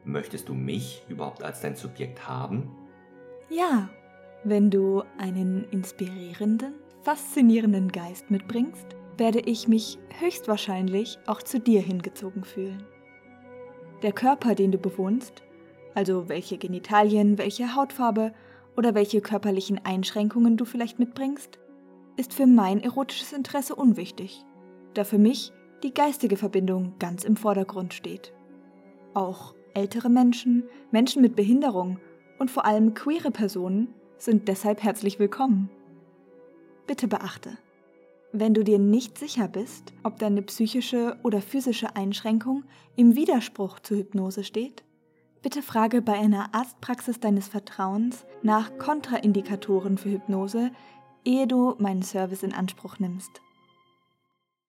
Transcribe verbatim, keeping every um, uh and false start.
Möchtest du mich überhaupt als dein Subjekt haben? Ja, wenn du einen inspirierenden, faszinierenden Geist mitbringst, werde ich mich höchstwahrscheinlich auch zu dir hingezogen fühlen. Der Körper, den du bewohnst, also welche Genitalien, welche Hautfarbe oder welche körperlichen Einschränkungen du vielleicht mitbringst, ist für mein erotisches Interesse unwichtig, da für mich die geistige Verbindung ganz im Vordergrund steht. Auch ältere Menschen, Menschen mit Behinderung und vor allem queere Personen sind deshalb herzlich willkommen. Bitte beachte, wenn du dir nicht sicher bist, ob deine psychische oder physische Einschränkung im Widerspruch zur Hypnose steht, bitte frage bei einer Arztpraxis deines Vertrauens nach Kontraindikatoren für Hypnose, ehe du meinen Service in Anspruch nimmst.